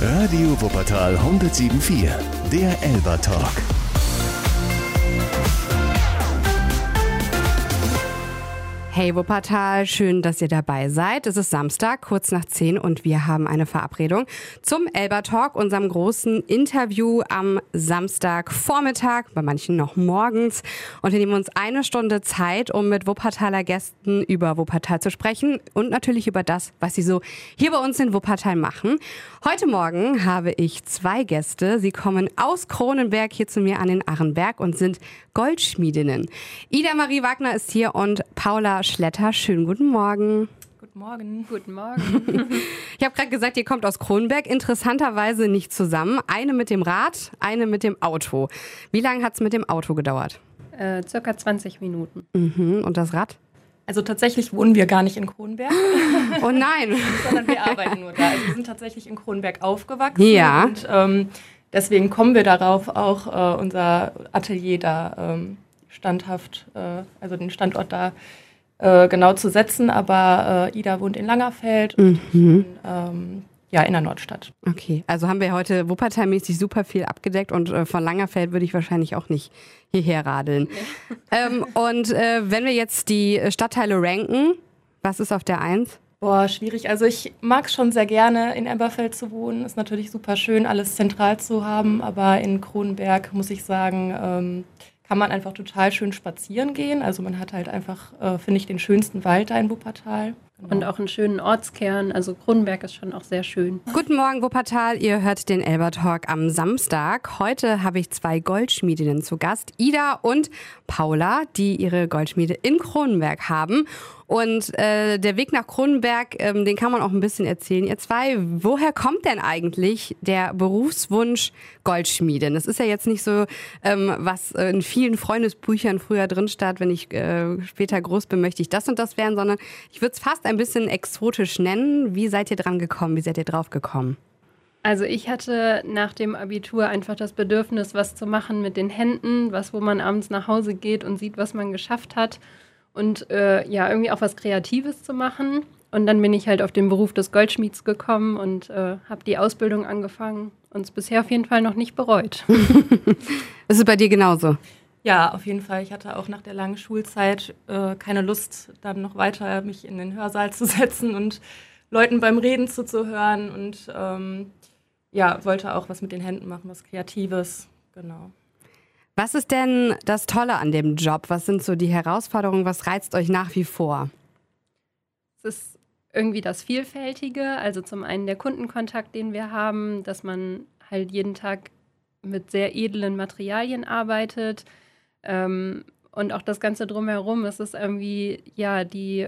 Radio Wuppertal 107.4, der Elba Talk. Hey Wuppertal, schön, dass ihr dabei seid. Es ist Samstag, kurz nach 10 und wir haben eine Verabredung zum Elba Talk, unserem großen Interview am Samstagvormittag, bei manchen noch morgens. Und wir nehmen uns eine Stunde Zeit, um mit Wuppertaler Gästen über Wuppertal zu sprechen und natürlich über das, was sie so hier bei uns in Wuppertal machen. Heute Morgen habe ich 2 Gäste. Sie kommen aus Kronenberg hier zu mir an den Arrenberg und sind Goldschmiedinnen. Ida Marie Wagner ist hier und Paula Schletter. Schönen guten Morgen. Guten Morgen. Guten Morgen. Ich habe gerade gesagt, ihr kommt aus Kronenberg. Interessanterweise nicht zusammen. Eine mit dem Rad, eine mit dem Auto. Wie lange hat es mit dem Auto gedauert? Circa 20 Minuten. Und das Rad? Also tatsächlich wohnen wir gar nicht in Kronenberg. Oh nein. Sondern wir arbeiten nur da. Also wir sind tatsächlich in Kronenberg aufgewachsen. Ja. Und deswegen kommen wir darauf, auch unser Atelier da standhaft, also den Standort da genau zu setzen. Aber Ida wohnt in Langerfeld und in der Nordstadt. Okay, also haben wir heute Wuppertal-mäßig super viel abgedeckt und von Langerfeld würde ich wahrscheinlich auch nicht hierher radeln. Wenn wir jetzt die Stadtteile ranken, was ist auf der 1? Boah, schwierig. Also ich mag es schon sehr gerne, in Elberfeld zu wohnen. Ist natürlich super schön, alles zentral zu haben. Aber in Kronenberg, muss ich sagen, kann man einfach total schön spazieren gehen. Also man hat halt einfach, finde ich, den schönsten Wald da in Wuppertal. Genau. Und auch einen schönen Ortskern. Also Kronenberg ist schon auch sehr schön. Guten Morgen Wuppertal, ihr hört den Elba Talk am Samstag. Heute habe ich 2 Goldschmiedinnen zu Gast, Ida und Paula, die ihre Goldschmiede in Kronenberg haben. Und der Weg nach Kronenberg, den kann man auch ein bisschen erzählen. Ihr 2, woher kommt denn eigentlich der Berufswunsch Goldschmiedin? Das ist ja jetzt nicht so, was in vielen Freundesbüchern früher drin stand, wenn ich später groß bin, möchte ich das und das werden, sondern ich würde es fast ein bisschen exotisch nennen. Wie seid ihr dran gekommen? Wie seid ihr drauf gekommen? Also ich hatte nach dem Abitur einfach das Bedürfnis, was zu machen mit den Händen, wo man abends nach Hause geht und sieht, was man geschafft hat. Und irgendwie auch was Kreatives zu machen. Und dann bin ich halt auf den Beruf des Goldschmieds gekommen und habe die Ausbildung angefangen und es bisher auf jeden Fall noch nicht bereut. Ist es bei dir genauso? Ja, auf jeden Fall. Ich hatte auch nach der langen Schulzeit keine Lust, dann noch weiter mich in den Hörsaal zu setzen und Leuten beim Reden zuzuhören. Und wollte auch was mit den Händen machen, was Kreatives. Genau. Was ist denn das Tolle an dem Job? Was sind so die Herausforderungen? Was reizt euch nach wie vor? Es ist irgendwie das Vielfältige. Also zum einen der Kundenkontakt, den wir haben, dass man halt jeden Tag mit sehr edlen Materialien arbeitet. Und auch das Ganze drumherum. Es ist irgendwie, die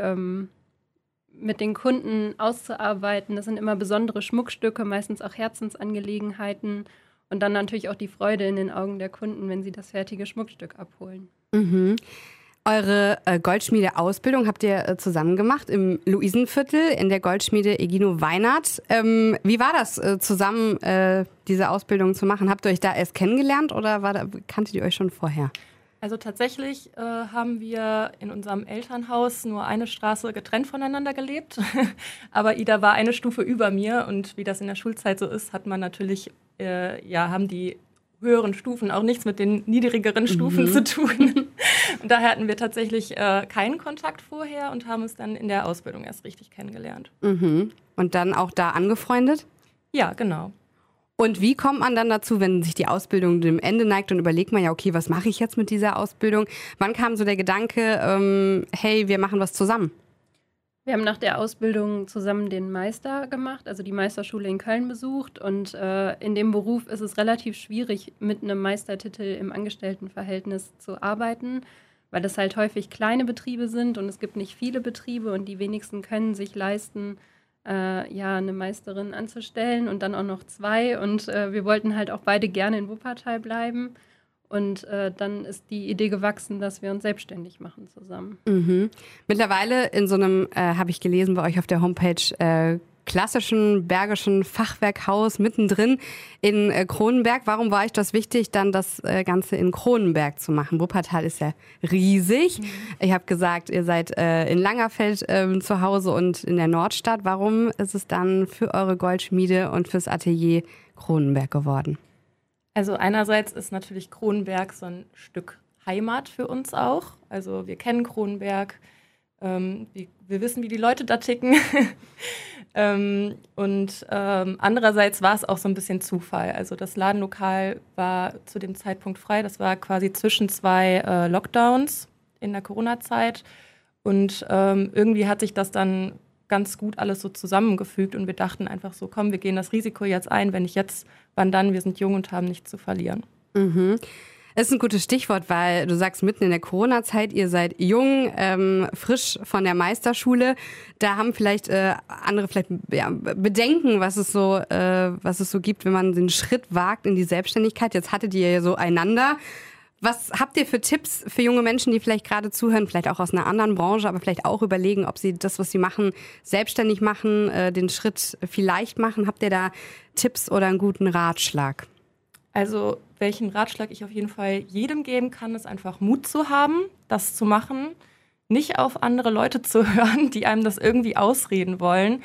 mit den Kunden auszuarbeiten. Das sind immer besondere Schmuckstücke, meistens auch Herzensangelegenheiten. Und dann natürlich auch die Freude in den Augen der Kunden, wenn sie das fertige Schmuckstück abholen. Mhm. Eure Goldschmiede-Ausbildung habt ihr zusammen gemacht im Luisenviertel in der Goldschmiede Egino Weinert. Wie war das, zusammen diese Ausbildung zu machen? Habt ihr euch da erst kennengelernt oder kanntet ihr euch schon vorher? Also tatsächlich haben wir in unserem Elternhaus nur eine Straße getrennt voneinander gelebt. Aber Ida war eine Stufe über mir und wie das in der Schulzeit so ist, hat man natürlich, haben die höheren Stufen auch nichts mit den niedrigeren Stufen zu tun. Und daher hatten wir tatsächlich keinen Kontakt vorher und haben uns dann in der Ausbildung erst richtig kennengelernt. Mhm. Und dann auch da angefreundet? Ja, genau. Und wie kommt man dann dazu, wenn sich die Ausbildung dem Ende neigt und überlegt man ja, okay, was mache ich jetzt mit dieser Ausbildung? Wann kam so der Gedanke, hey, wir machen was zusammen? Wir haben nach der Ausbildung zusammen den Meister gemacht, also die Meisterschule in Köln besucht. Und in dem Beruf ist es relativ schwierig, mit einem Meistertitel im Angestelltenverhältnis zu arbeiten, weil es halt häufig kleine Betriebe sind und es gibt nicht viele Betriebe und die wenigsten können sich leisten, eine Meisterin anzustellen und dann auch noch 2. Und wir wollten halt auch beide gerne in Wuppertal bleiben. Und dann ist die Idee gewachsen, dass wir uns selbstständig machen zusammen. Mhm. Mittlerweile in so einem, habe ich gelesen bei euch auf der Homepage, klassischen bergischen Fachwerkhaus mittendrin in Cronenberg. Warum war euch das wichtig, dann das Ganze in Cronenberg zu machen? Wuppertal ist ja riesig. Ich habe gesagt, ihr seid in Langerfeld zu Hause und in der Nordstadt. Warum ist es dann für eure Goldschmiede und fürs Atelier Cronenberg geworden? Also einerseits ist natürlich Cronenberg so ein Stück Heimat für uns auch. Also wir kennen Cronenberg, wir wissen, wie die Leute da ticken. Andererseits war es auch so ein bisschen Zufall. Also das Ladenlokal war zu dem Zeitpunkt frei. Das war quasi zwischen 2 Lockdowns in der Corona-Zeit. Und irgendwie hat sich das dann ganz gut alles so zusammengefügt. Und wir dachten einfach so, komm, wir gehen das Risiko jetzt ein. Wenn nicht jetzt, wann dann? Wir sind jung und haben nichts zu verlieren. Mhm. Das ist ein gutes Stichwort, weil du sagst, mitten in der Corona-Zeit, ihr seid jung, frisch von der Meisterschule. Da haben vielleicht andere Bedenken, was es so gibt, wenn man den Schritt wagt in die Selbstständigkeit. Jetzt hattet ihr ja so einander. Was habt ihr für Tipps für junge Menschen, die vielleicht gerade zuhören, vielleicht auch aus einer anderen Branche, aber vielleicht auch überlegen, ob sie das, was sie machen, selbstständig machen, den Schritt vielleicht machen? Habt ihr da Tipps oder einen guten Ratschlag? Also welchen Ratschlag ich auf jeden Fall jedem geben kann, ist einfach Mut zu haben, das zu machen, nicht auf andere Leute zu hören, die einem das irgendwie ausreden wollen.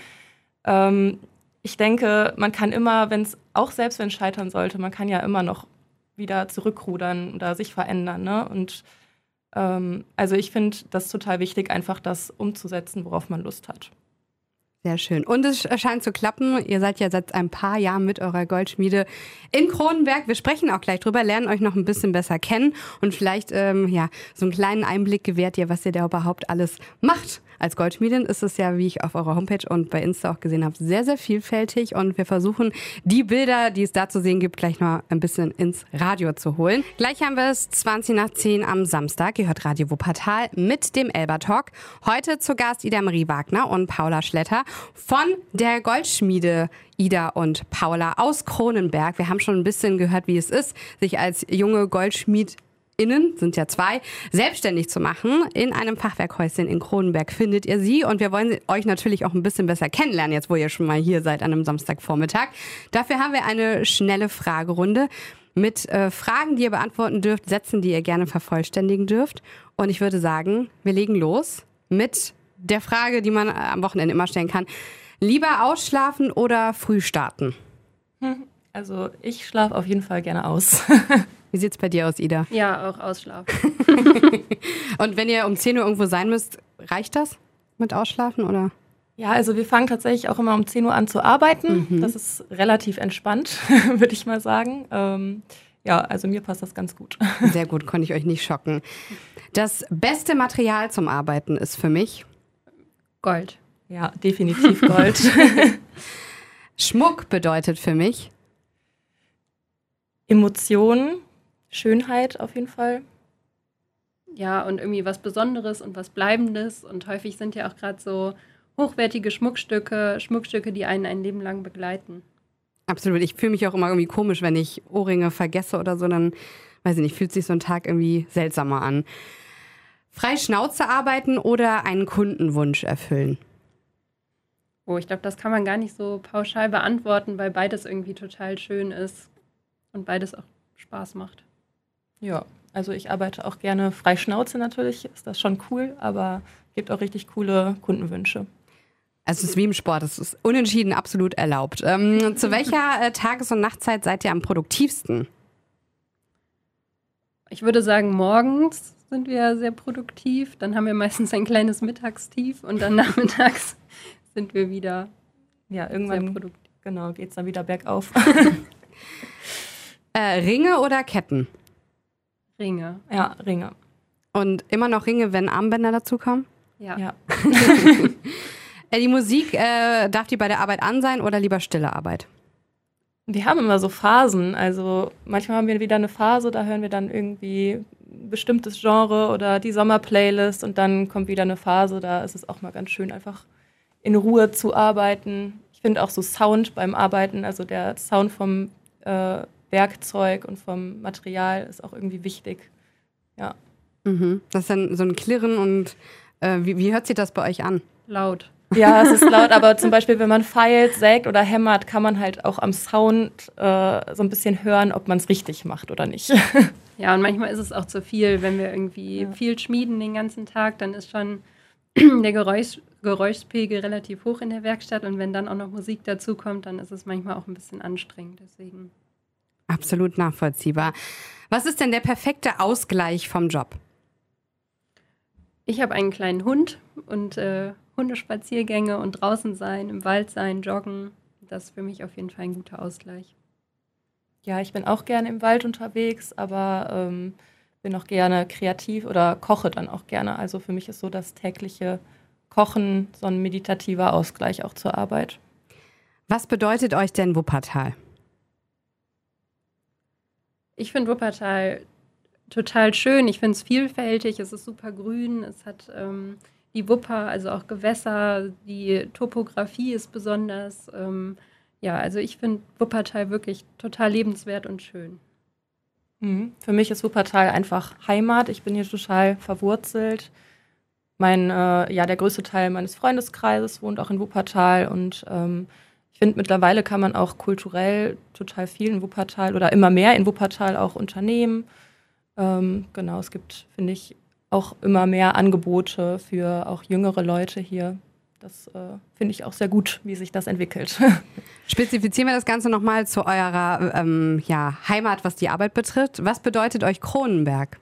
Ich denke, man kann immer, selbst wenn es scheitern sollte, man kann ja immer noch wieder zurückrudern oder sich verändern. Ne? Und also ich finde das total wichtig, einfach das umzusetzen, worauf man Lust hat. Sehr schön. Und es scheint zu klappen. Ihr seid ja seit ein paar Jahren mit eurer Goldschmiede in Cronenberg. Wir sprechen auch gleich drüber, lernen euch noch ein bisschen besser kennen und vielleicht so einen kleinen Einblick gewährt ihr, was ihr da überhaupt alles macht. Als Goldschmiedin ist es ja, wie ich auf eurer Homepage und bei Insta auch gesehen habe, sehr, sehr vielfältig. Und wir versuchen, die Bilder, die es da zu sehen gibt, gleich noch ein bisschen ins Radio zu holen. Gleich haben wir es 20:10 am Samstag. Ihr hört Radio Wuppertal mit dem Elba Talk. Heute zu Gast Ida Marie Wagner und Paula Schletter von der Goldschmiede Ida und Paula aus Cronenberg. Wir haben schon ein bisschen gehört, wie es ist, sich als junge Goldschmied sind ja 2, selbstständig zu machen. In einem Fachwerkhäuschen in Cronenberg findet ihr sie und wir wollen euch natürlich auch ein bisschen besser kennenlernen, jetzt wo ihr schon mal hier seid an einem Samstagvormittag. Dafür haben wir eine schnelle Fragerunde mit Fragen, die ihr beantworten dürft, Sätzen, die ihr gerne vervollständigen dürft. Und ich würde sagen, wir legen los mit der Frage, die man am Wochenende immer stellen kann. Lieber ausschlafen oder früh starten? Also ich schlafe auf jeden Fall gerne aus. Wie sieht's bei dir aus, Ida? Ja, auch ausschlafen. Und wenn ihr um 10 Uhr irgendwo sein müsst, reicht das mit Ausschlafen, oder? Ja, also wir fangen tatsächlich auch immer um 10 Uhr an zu arbeiten. Das ist relativ entspannt, würde ich mal sagen. Also mir passt das ganz gut. Sehr gut, konnte ich euch nicht schocken. Das beste Material zum Arbeiten ist für mich? Gold. Ja, definitiv Gold. Schmuck bedeutet für mich? Emotionen. Schönheit auf jeden Fall. Ja, und irgendwie was Besonderes und was Bleibendes. Und häufig sind ja auch gerade so hochwertige Schmuckstücke, die einen ein Leben lang begleiten. Absolut. Ich fühle mich auch immer irgendwie komisch, wenn ich Ohrringe vergesse oder so. Dann, weiß ich nicht, fühlt sich so ein Tag irgendwie seltsamer an. Frei Schnauze arbeiten oder einen Kundenwunsch erfüllen? Oh, ich glaube, das kann man gar nicht so pauschal beantworten, weil beides irgendwie total schön ist und beides auch Spaß macht. Ja, also ich arbeite auch gerne frei Schnauze natürlich, ist das schon cool, aber es gibt auch richtig coole Kundenwünsche. Also es ist wie im Sport, es ist unentschieden absolut erlaubt. Zu welcher Tages- und Nachtzeit seid ihr am produktivsten? Ich würde sagen, morgens sind wir sehr produktiv, dann haben wir meistens ein kleines Mittagstief und dann nachmittags sind wir wieder irgendwann produktiv. Genau, geht es dann wieder bergauf. Ringe oder Ketten? Ringe. Ja, Ringe. Und immer noch Ringe, wenn Armbänder dazukommen? Ja. Die Musik, darf die bei der Arbeit an sein oder lieber stille Arbeit? Wir haben immer so Phasen. Also manchmal haben wir wieder eine Phase, da hören wir dann irgendwie ein bestimmtes Genre oder die Sommerplaylist und dann kommt wieder eine Phase, da ist es auch mal ganz schön, einfach in Ruhe zu arbeiten. Ich finde auch so Sound beim Arbeiten, also der Sound vom Werkzeug und vom Material ist auch irgendwie wichtig. Ja. Das ist dann so ein Klirren und wie hört sich das bei euch an? Laut. Ja, es ist laut, aber zum Beispiel, wenn man feilt, sägt oder hämmert, kann man halt auch am Sound so ein bisschen hören, ob man es richtig macht oder nicht. Ja, und manchmal ist es auch zu viel, wenn wir irgendwie viel schmieden den ganzen Tag, dann ist schon der Geräuschpegel relativ hoch in der Werkstatt und wenn dann auch noch Musik dazu kommt, dann ist es manchmal auch ein bisschen anstrengend, deswegen. Absolut nachvollziehbar. Was ist denn der perfekte Ausgleich vom Job? Ich habe einen kleinen Hund und Hundespaziergänge und draußen sein, im Wald sein, joggen, das ist für mich auf jeden Fall ein guter Ausgleich. Ja, ich bin auch gerne im Wald unterwegs, aber bin auch gerne kreativ oder koche dann auch gerne. Also für mich ist so das tägliche Kochen so ein meditativer Ausgleich auch zur Arbeit. Was bedeutet euch denn Wuppertal? Ich finde Wuppertal total schön. Ich finde es vielfältig, es ist super grün, es hat die Wupper, also auch Gewässer, die Topografie ist besonders. Also ich finde Wuppertal wirklich total lebenswert und schön. Für mich ist Wuppertal einfach Heimat. Ich bin hier total verwurzelt. Der größte Teil meines Freundeskreises wohnt auch in Wuppertal und ich finde, mittlerweile kann man auch kulturell total viel in Wuppertal oder immer mehr in Wuppertal auch unternehmen. Es gibt, finde ich, auch immer mehr Angebote für auch jüngere Leute hier. Das finde ich auch sehr gut, wie sich das entwickelt. Spezifizieren wir das Ganze nochmal zu eurer Heimat, was die Arbeit betrifft. Was bedeutet euch Cronenberg?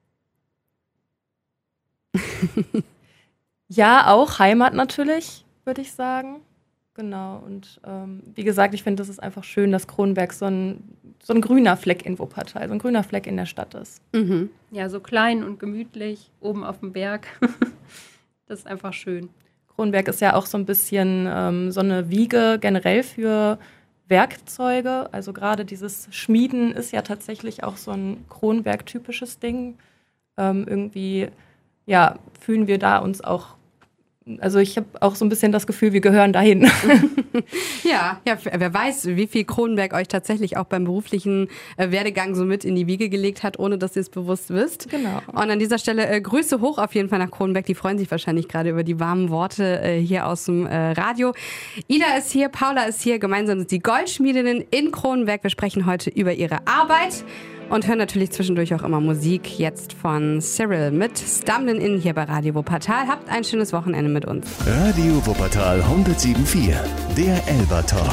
Ja, auch Heimat natürlich, würde ich sagen. Genau, und wie gesagt, ich finde, das ist einfach schön, dass Cronenberg so ein grüner Fleck in Wuppertal, so ein grüner Fleck in der Stadt ist. Mhm. Ja, so klein und gemütlich, oben auf dem Berg. Das ist einfach schön. Cronenberg ist ja auch so ein bisschen so eine Wiege generell für Werkzeuge. Also gerade dieses Schmieden ist ja tatsächlich auch so ein Cronenberg-typisches Ding. Irgendwie fühlen wir da uns auch. Also ich habe auch so ein bisschen das Gefühl, wir gehören dahin. Ja, wer weiß, wie viel Cronenberg euch tatsächlich auch beim beruflichen Werdegang so mit in die Wiege gelegt hat, ohne dass ihr es bewusst wisst. Genau. Und an dieser Stelle Grüße hoch auf jeden Fall nach Cronenberg. Die freuen sich wahrscheinlich gerade über die warmen Worte hier aus dem Radio. Ida ist hier, Paula ist hier, gemeinsam sind die Goldschmiedinnen in Cronenberg. Wir sprechen heute über ihre Arbeit. Und hören natürlich zwischendurch auch immer Musik. Jetzt von Cyril mit Stumbling In hier bei Radio Wuppertal. Habt ein schönes Wochenende mit uns. Radio Wuppertal 107.4, der Elba Talk.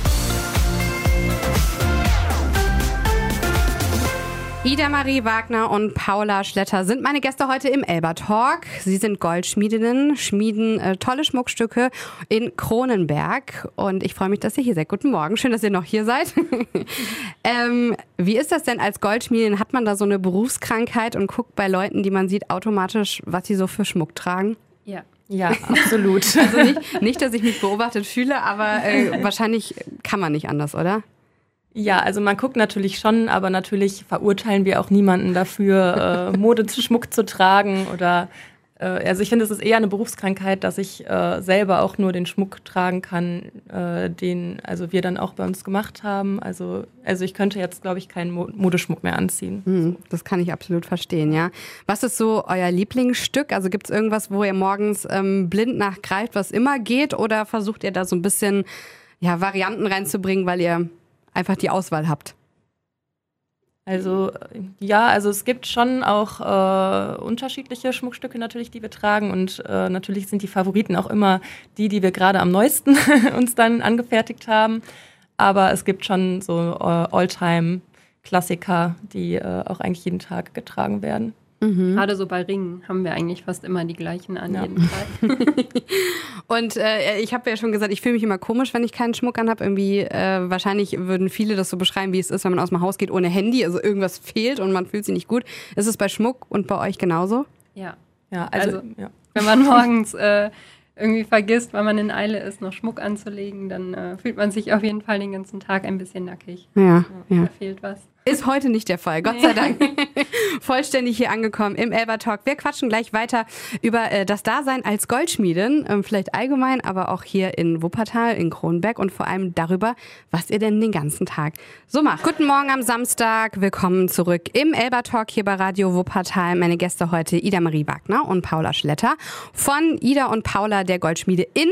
Ida Marie Wagner und Paula Schletter sind meine Gäste heute im Elba Talk. Sie sind Goldschmiedinnen, schmieden tolle Schmuckstücke in Cronenberg. Und ich freue mich, dass ihr hier seid. Guten Morgen, schön, dass ihr noch hier seid. Wie ist das denn als Goldschmiedin? Hat man da so eine Berufskrankheit und guckt bei Leuten, die man sieht, automatisch, was sie so für Schmuck tragen? Ja, absolut. Also nicht, dass ich mich beobachtet fühle, aber wahrscheinlich kann man nicht anders, oder? Ja, also man guckt natürlich schon, aber natürlich verurteilen wir auch niemanden dafür, Modeschmuck zu tragen oder also ich finde, es ist eher eine Berufskrankheit, dass ich selber auch nur den Schmuck tragen kann, den wir dann auch bei uns gemacht haben. Also ich könnte jetzt, glaube ich, keinen Modeschmuck mehr anziehen. Das kann ich absolut verstehen, ja. Was ist so euer Lieblingsstück? Also gibt es irgendwas, wo ihr morgens blind nachgreift, was immer geht? Oder versucht ihr da so ein bisschen Varianten reinzubringen, weil ihr einfach die Auswahl habt? Also es gibt schon auch unterschiedliche Schmuckstücke natürlich, die wir tragen und natürlich sind die Favoriten auch immer die wir gerade am neuesten uns dann angefertigt haben. Aber es gibt schon so All-Time-Klassiker, die auch eigentlich jeden Tag getragen werden. Mhm. Gerade so bei Ringen haben wir eigentlich fast immer die gleichen an jeden Tag. Und ich habe ja schon gesagt, ich fühle mich immer komisch, wenn ich keinen Schmuck anhabe. Irgendwie wahrscheinlich würden viele das so beschreiben, wie es ist, wenn man aus dem Haus geht ohne Handy. Also irgendwas fehlt und man fühlt sich nicht gut. Ist es bei Schmuck und bei euch genauso? Ja, also wenn man morgens irgendwie vergisst, weil man in Eile ist, noch Schmuck anzulegen, dann fühlt man sich auf jeden Fall den ganzen Tag ein bisschen nackig. Ja. Da fehlt was. Ist heute nicht der Fall, Gott sei Dank. Vollständig hier angekommen im Elba Talk. Wir quatschen gleich weiter über das Dasein als Goldschmiedin, vielleicht allgemein, aber auch hier in Wuppertal, in Cronenberg und vor allem darüber, was ihr denn den ganzen Tag so macht. Guten Morgen am Samstag, willkommen zurück im Elba Talk hier bei Radio Wuppertal. Meine Gäste heute Ida Marie Wagner und Paula Schletter von Ida und Paula der Goldschmiede in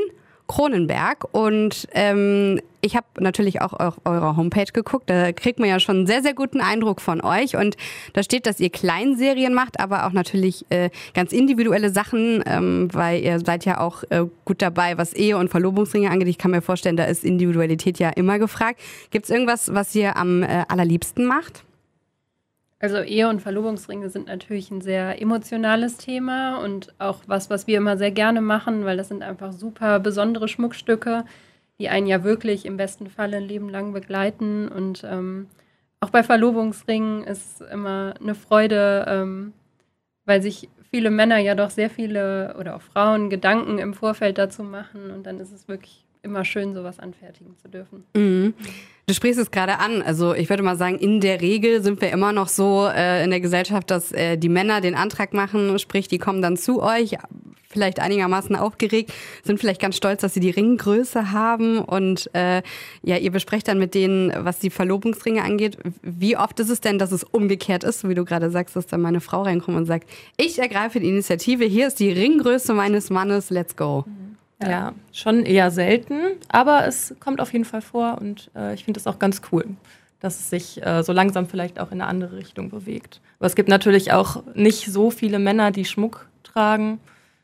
Cronenberg. Und ich habe natürlich auch auf eurer Homepage geguckt. Da kriegt man ja schon einen sehr, sehr guten Eindruck von euch. Und da steht, dass ihr Kleinserien macht, aber auch natürlich ganz individuelle Sachen, weil ihr seid ja auch gut dabei, was Ehe- und Verlobungsringe angeht. Ich kann mir vorstellen, da ist Individualität ja immer gefragt. Gibt es irgendwas, was ihr am allerliebsten macht? Also Ehe- und Verlobungsringe sind natürlich ein sehr emotionales Thema und auch was wir immer sehr gerne machen, weil das sind einfach super besondere Schmuckstücke, die einen ja wirklich im besten Fall ein Leben lang begleiten. Und auch bei Verlobungsringen ist es immer eine Freude, weil sich viele Männer ja doch sehr viele oder auch Frauen Gedanken im Vorfeld dazu machen. Und dann ist es wirklich immer schön, sowas anfertigen zu dürfen. Mhm. Du sprichst es gerade an. Also ich würde mal sagen, in der Regel sind wir immer noch so in der Gesellschaft, dass die Männer den Antrag machen, sprich, die kommen dann zu euch, vielleicht einigermaßen aufgeregt, sind vielleicht ganz stolz, dass sie die Ringgröße haben und ihr besprecht dann mit denen, was die Verlobungsringe angeht. Wie oft ist es denn, dass es umgekehrt ist, so wie du gerade sagst, dass dann meine Frau reinkommt und sagt, ich ergreife die Initiative, hier ist die Ringgröße meines Mannes, let's go. Ja, schon eher selten, aber es kommt auf jeden Fall vor und ich finde es auch ganz cool, dass es sich so langsam vielleicht auch in eine andere Richtung bewegt. Aber es gibt natürlich auch nicht so viele Männer, die Schmuck tragen.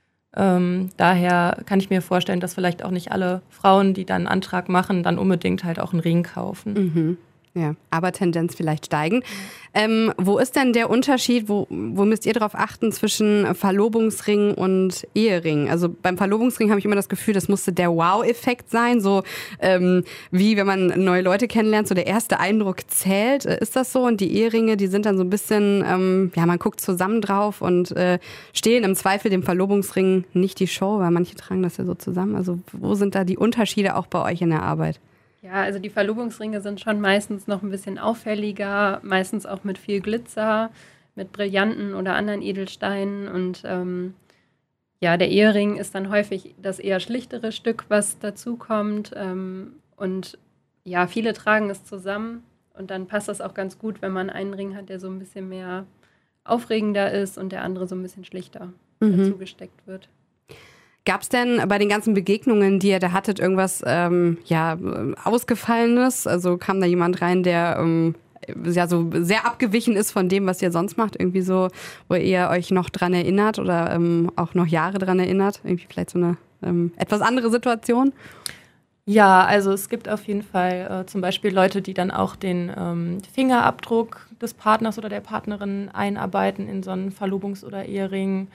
Daher kann ich mir vorstellen, dass vielleicht auch nicht alle Frauen, die dann einen Antrag machen, dann unbedingt halt auch einen Ring kaufen. Mhm. Ja, aber Tendenz vielleicht steigen. Wo ist denn der Unterschied, wo müsst ihr darauf achten zwischen Verlobungsring und Ehering? Also beim Verlobungsring habe ich immer das Gefühl, das musste der Wow-Effekt sein, so wie wenn man neue Leute kennenlernt, so der erste Eindruck zählt. Ist das so? Und die Eheringe, die sind dann so ein bisschen, man guckt zusammen drauf und stehlen im Zweifel dem Verlobungsring nicht die Show, weil manche tragen das ja so zusammen. Also wo sind da die Unterschiede auch bei euch in der Arbeit? Ja, also die Verlobungsringe sind schon meistens noch ein bisschen auffälliger, meistens auch mit viel Glitzer, mit Brillanten oder anderen Edelsteinen. Und der Ehering ist dann häufig das eher schlichtere Stück, was dazukommt. Und ja, viele tragen es zusammen und dann passt das auch ganz gut, wenn man einen Ring hat, der so ein bisschen mehr aufregender ist und der andere so ein bisschen schlichter dazu gesteckt wird. Gab es denn bei den ganzen Begegnungen, die ihr da hattet, irgendwas Ausgefallenes? Also kam da jemand rein, der so sehr abgewichen ist von dem, was ihr sonst macht? Irgendwie so, wo ihr euch noch dran erinnert oder auch noch Jahre dran erinnert? Irgendwie vielleicht so eine etwas andere Situation? Ja, also es gibt auf jeden Fall zum Beispiel Leute, die dann auch den Fingerabdruck des Partners oder der Partnerin einarbeiten in so einen Verlobungs- oder Ehering.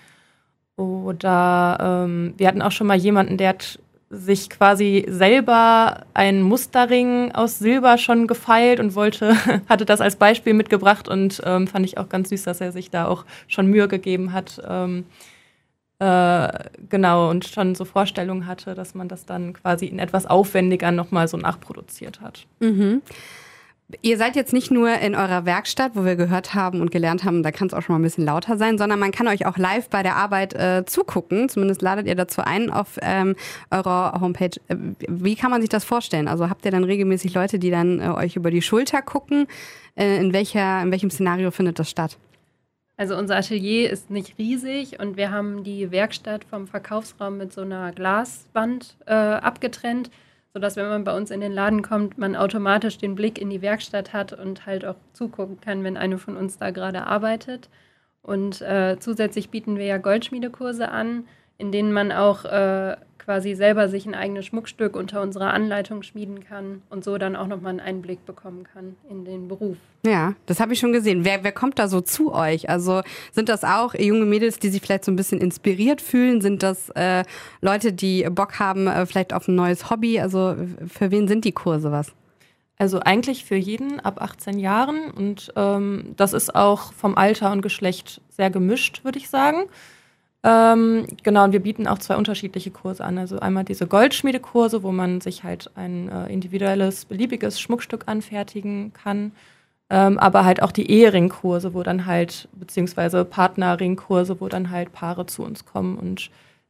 Oder wir hatten auch schon mal jemanden, der hat sich quasi selber einen Musterring aus Silber schon gefeilt und hatte das als Beispiel mitgebracht und fand ich auch ganz süß, dass er sich da auch schon Mühe gegeben hat. Genau, und schon so Vorstellungen hatte, dass man das dann quasi in etwas aufwendiger nochmal so nachproduziert hat. Mhm. Ihr seid jetzt nicht nur in eurer Werkstatt, wo wir gehört haben und gelernt haben, da kann es auch schon mal ein bisschen lauter sein, sondern man kann euch auch live bei der Arbeit zugucken. Zumindest ladet ihr dazu ein auf eurer Homepage. Wie kann man sich das vorstellen? Also habt ihr dann regelmäßig Leute, die dann euch über die Schulter gucken? In welchem Szenario findet das statt? Also unser Atelier ist nicht riesig und wir haben die Werkstatt vom Verkaufsraum mit so einer Glaswand abgetrennt, sodass, wenn man bei uns in den Laden kommt, man automatisch den Blick in die Werkstatt hat und halt auch zugucken kann, wenn eine von uns da gerade arbeitet. Und zusätzlich bieten wir ja Goldschmiedekurse an, in denen man auch quasi selber sich ein eigenes Schmuckstück unter unserer Anleitung schmieden kann und so dann auch nochmal einen Einblick bekommen kann in den Beruf. Ja, das habe ich schon gesehen. Wer kommt da so zu euch? Also sind das auch junge Mädels, die sich vielleicht so ein bisschen inspiriert fühlen? Sind das Leute, die Bock haben vielleicht auf ein neues Hobby? Also für wen sind die Kurse was? Also eigentlich für jeden ab 18 Jahren und das ist auch vom Alter und Geschlecht sehr gemischt, würde ich sagen. Genau, und wir bieten auch 2 unterschiedliche Kurse an. Also einmal diese Goldschmiedekurse, wo man sich halt ein individuelles, beliebiges Schmuckstück anfertigen kann. Aber halt auch die Eheringkurse, wo dann halt, beziehungsweise Partnerringkurse, wo dann halt Paare zu uns kommen und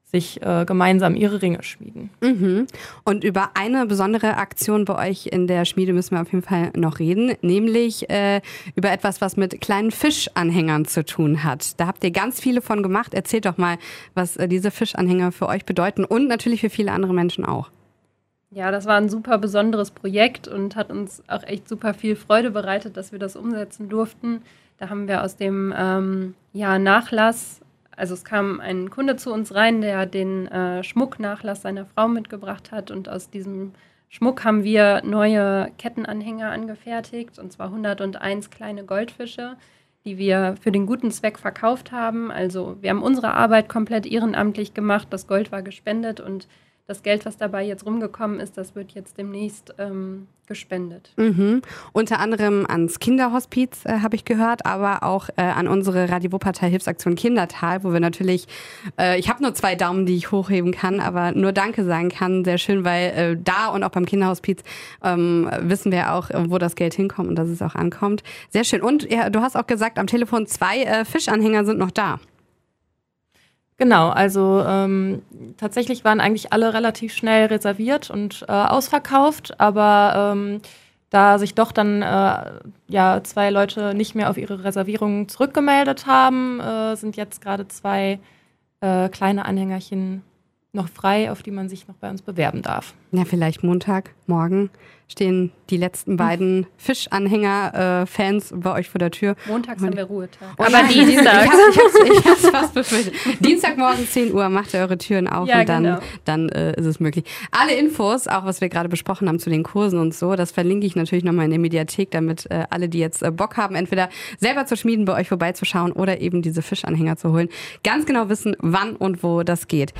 sich gemeinsam ihre Ringe schmieden. Mhm. Und über eine besondere Aktion bei euch in der Schmiede müssen wir auf jeden Fall noch reden, nämlich über etwas, was mit kleinen Fischanhängern zu tun hat. Da habt ihr ganz viele von gemacht. Erzählt doch mal, was diese Fischanhänger für euch bedeuten und natürlich für viele andere Menschen auch. Ja, das war ein super besonderes Projekt und hat uns auch echt super viel Freude bereitet, dass wir das umsetzen durften. Da haben wir aus dem Nachlass, also es kam ein Kunde zu uns rein, der den Schmucknachlass seiner Frau mitgebracht hat, und aus diesem Schmuck haben wir neue Kettenanhänger angefertigt, und zwar 101 kleine Goldfische, die wir für den guten Zweck verkauft haben. Also wir haben unsere Arbeit komplett ehrenamtlich gemacht, das Gold war gespendet, und das Geld, was dabei jetzt rumgekommen ist, das wird jetzt demnächst gespendet. Mhm. Unter anderem ans Kinderhospiz, habe ich gehört, aber auch an unsere Radio Wuppertal Hilfsaktion Kindertal, wo wir natürlich, ich habe nur 2 Daumen, die ich hochheben kann, aber nur Danke sagen kann. Sehr schön, weil da und auch beim Kinderhospiz wissen wir auch, wo das Geld hinkommt und dass es auch ankommt. Sehr schön. Und du hast auch gesagt, am Telefon 2 Fischanhänger sind noch da. Genau, also tatsächlich waren eigentlich alle relativ schnell reserviert und ausverkauft, aber da sich doch dann 2 Leute nicht mehr auf ihre Reservierungen zurückgemeldet haben, sind jetzt gerade 2 kleine Anhängerchen noch frei, auf die man sich noch bei uns bewerben darf. Ja, vielleicht Montagmorgen stehen die letzten beiden Fischanhänger-Fans bei euch vor der Tür. Montags haben wir Ruhetag. Aber Dienstag. Ich hab's fast befürchtet. Dienstagmorgen 10 Uhr macht ihr eure Türen auf, ja, und dann ist es möglich. Alle Infos, auch was wir gerade besprochen haben zu den Kursen und so, das verlinke ich natürlich nochmal in der Mediathek, damit alle, die jetzt Bock haben, entweder selber zu schmieden, bei euch vorbeizuschauen oder eben diese Fischanhänger zu holen, ganz genau wissen, wann und wo das geht.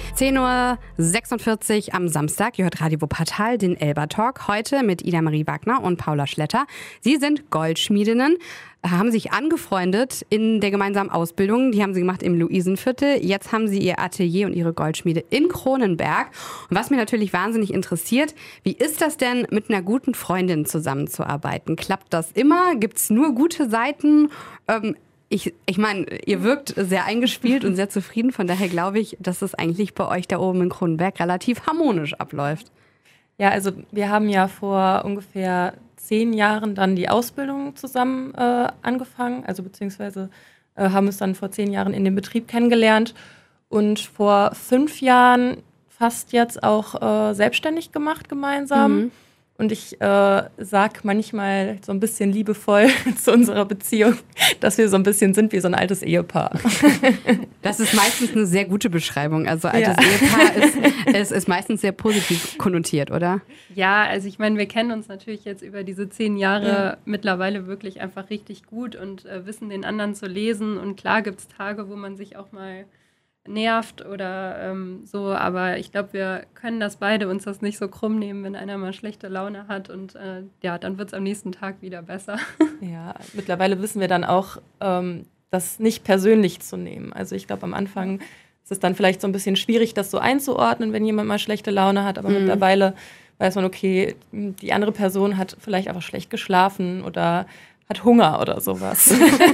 10:46 Uhr am Samstag. Ihr hört Radio Wuppertal, den Elba-Talk. Heute mit Ida-Marie Wagner und Paula Schletter. Sie sind Goldschmiedinnen, haben sich angefreundet in der gemeinsamen Ausbildung. Die haben sie gemacht im Luisenviertel. Jetzt haben sie ihr Atelier und ihre Goldschmiede in Kronenberg. Und was mir natürlich wahnsinnig interessiert, wie ist das denn, mit einer guten Freundin zusammenzuarbeiten? Klappt das immer? Gibt es nur gute Seiten? Ich meine, ihr wirkt sehr eingespielt und sehr zufrieden. Von daher glaube ich, dass es eigentlich bei euch da oben in Kronenberg relativ harmonisch abläuft. Ja, also wir haben ja vor ungefähr 10 Jahren dann die Ausbildung zusammen angefangen, also beziehungsweise haben uns dann vor 10 Jahren in dem Betrieb kennengelernt und vor 5 Jahren fast jetzt auch selbstständig gemacht gemeinsam. Mhm. Und ich sag manchmal so ein bisschen liebevoll zu unserer Beziehung, dass wir so ein bisschen sind wie so ein altes Ehepaar. Das ist meistens eine sehr gute Beschreibung. Also altes Ehepaar ist meistens sehr positiv konnotiert, oder? Ja, also ich meine, wir kennen uns natürlich jetzt über diese 10 Jahre mittlerweile wirklich einfach richtig gut und wissen den anderen zu lesen. Und klar gibt es Tage, wo man sich auch mal nervt oder so, aber ich glaube, wir können das beide uns das nicht so krumm nehmen, wenn einer mal schlechte Laune hat und dann wird es am nächsten Tag wieder besser. Ja, mittlerweile wissen wir dann auch, das nicht persönlich zu nehmen. Also ich glaube, am Anfang ist es dann vielleicht so ein bisschen schwierig, das so einzuordnen, wenn jemand mal schlechte Laune hat, aber mittlerweile weiß man, okay, die andere Person hat vielleicht einfach schlecht geschlafen oder hat Hunger oder sowas.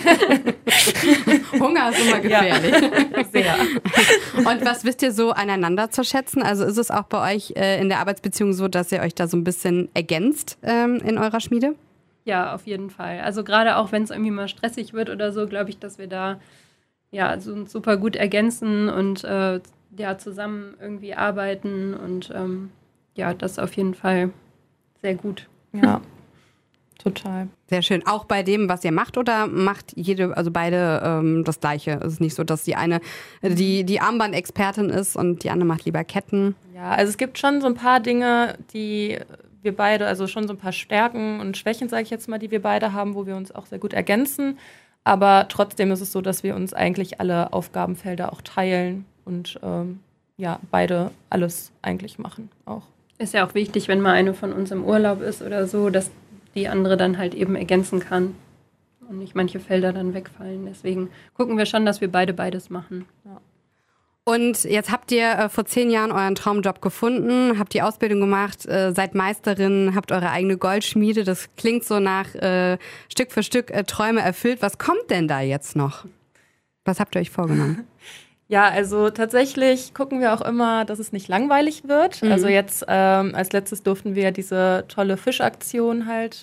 Hunger ist immer gefährlich. Ja, sehr. Und was wisst ihr so aneinander zu schätzen? Also ist es auch bei euch in der Arbeitsbeziehung so, dass ihr euch da so ein bisschen ergänzt in eurer Schmiede? Ja, auf jeden Fall. Also gerade auch, wenn es irgendwie mal stressig wird oder so, glaube ich, dass wir da so super gut ergänzen und zusammen irgendwie arbeiten und das ist auf jeden Fall sehr gut. Ja. Total. Sehr schön. Auch bei dem, was ihr macht, oder macht beide das Gleiche? Es ist nicht so, dass die eine die Armbandexpertin ist und die andere macht lieber Ketten. Ja, also es gibt schon so ein paar Dinge, die wir beide, also schon so ein paar Stärken und Schwächen, sage ich jetzt mal, die wir beide haben, wo wir uns auch sehr gut ergänzen. Aber trotzdem ist es so, dass wir uns eigentlich alle Aufgabenfelder auch teilen und beide alles eigentlich machen auch. Ist ja auch wichtig, wenn mal eine von uns im Urlaub ist oder so, dass die andere dann halt eben ergänzen kann und nicht manche Felder dann wegfallen. Deswegen gucken wir schon, dass wir beide beides machen. Ja. Und jetzt habt ihr vor 10 Jahren euren Traumjob gefunden, habt die Ausbildung gemacht, seid Meisterin, habt eure eigene Goldschmiede. Das klingt so nach Stück für Stück Träume erfüllt. Was kommt denn da jetzt noch? Was habt ihr euch vorgenommen? Ja, also tatsächlich gucken wir auch immer, dass es nicht langweilig wird. Also jetzt als letztes durften wir diese tolle Fischaktion halt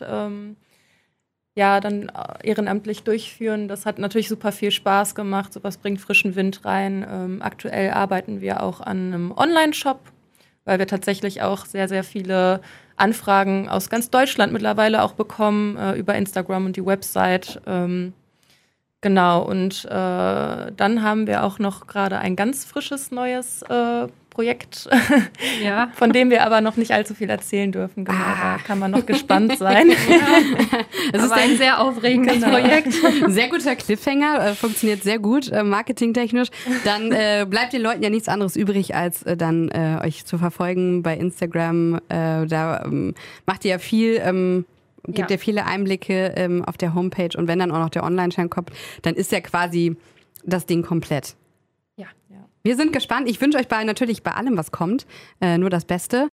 dann ehrenamtlich durchführen. Das hat natürlich super viel Spaß gemacht. Sowas bringt frischen Wind rein. Aktuell arbeiten wir auch an einem Online-Shop, weil wir tatsächlich auch sehr, sehr viele Anfragen aus ganz Deutschland mittlerweile auch bekommen über Instagram und die Website. Genau, und dann haben wir auch noch gerade ein ganz frisches neues Projekt, von dem wir aber noch nicht allzu viel erzählen dürfen. Genau, da kann man noch gespannt sein. Es ist ein sehr aufregendes Projekt. Sehr guter Cliffhanger, funktioniert sehr gut, marketingtechnisch. Dann bleibt den Leuten ja nichts anderes übrig, als dann euch zu verfolgen bei Instagram. Da macht ihr ja viel, gibt ja viele Einblicke auf der Homepage. Und wenn dann auch noch der Online-Schein kommt, dann ist ja quasi das Ding komplett. Ja. Wir sind gespannt. Ich wünsche euch natürlich bei allem, was kommt, nur das Beste.